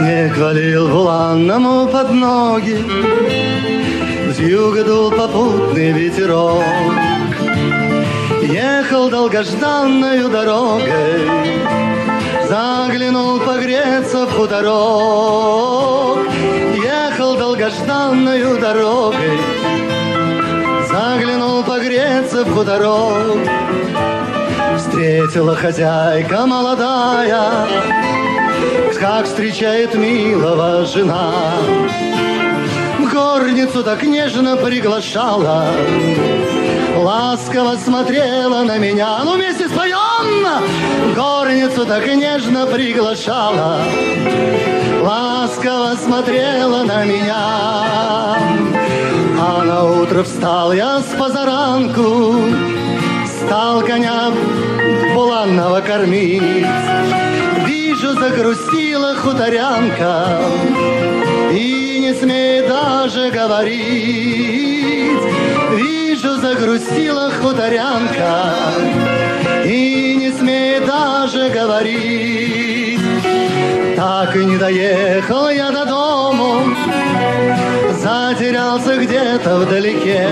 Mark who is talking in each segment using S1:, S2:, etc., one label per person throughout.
S1: Снег валил буланному под ноги, с юга дул попутный ветерок. Ехал долгожданною дорогой, заглянул погреться в хуторок. Ехал долгожданною дорогой, заглянул погреться в хуторок. Встретила хозяйка молодая, как встречает милого жена. В горницу так нежно приглашала, ласково смотрела на меня. Ну, вместе споем! В горницу так нежно приглашала, ласково смотрела на меня. А на утро встал я с позаранку, стал коня буланного кормить. Вижу, загрустила хуторянка и не смеет даже говорить. Вижу, загрустила хуторянка и не смеет даже говорить. Так и не доехал я до дому, затерялся где-то вдалеке.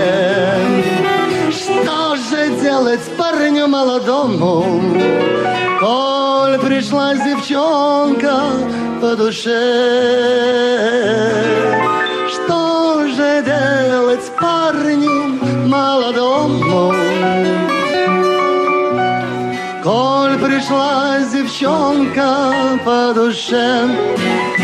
S1: Что же делать парню молодому, коль пришла девчонка по душе? Что же делать парню молодому, коль пришла девчонка по душе?